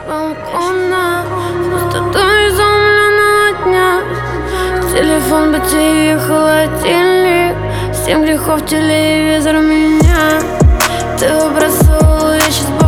балкона, пустоту изумленного дня. Телефон, батарея, холодильник, 7 грехов, телевизор меня. Ты выбрасывал, я сейчас